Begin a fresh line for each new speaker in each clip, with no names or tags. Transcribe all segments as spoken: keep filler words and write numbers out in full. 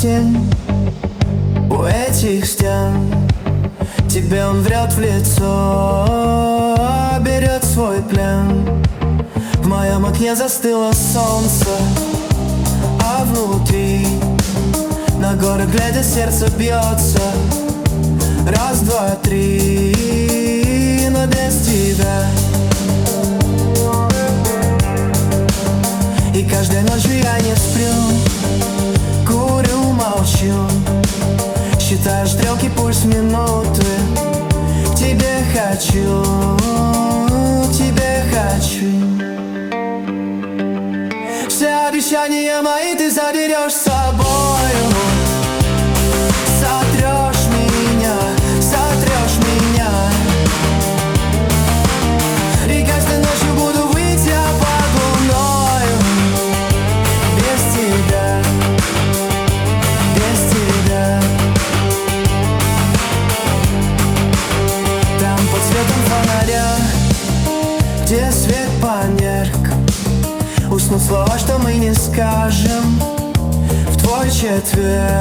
тень у этих стен. Тебе он врет в лицо, берет свой плен. В моем окне застыло солнце, а внутри на горы глядя сердце бьется. Раз, два, три, но без тебя. И каждой ночью я не сплю, курю, молчу, считаю стрелки, пульс, минуты. К тебе хочу, к тебе хочу. Все обещания мои ты заберешь с собою. Сотрешь меня, сотрешь меня. И каждой ночью буду выть я под луною. Без тебя, без тебя. Там под светом фонаря, где свет померк, уснут слова, что мы не скажем. В твой четверг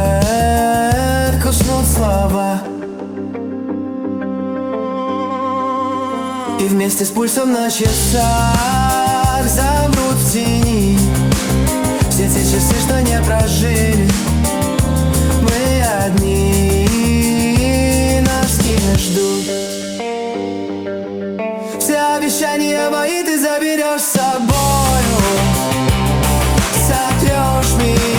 уснут слова. И вместе с пульсом на часах замрут в тени все те часы, что не прожили. Мы одни, нас не ждут. Все обещания мои ты заберешь с собою. Сотрешь меня.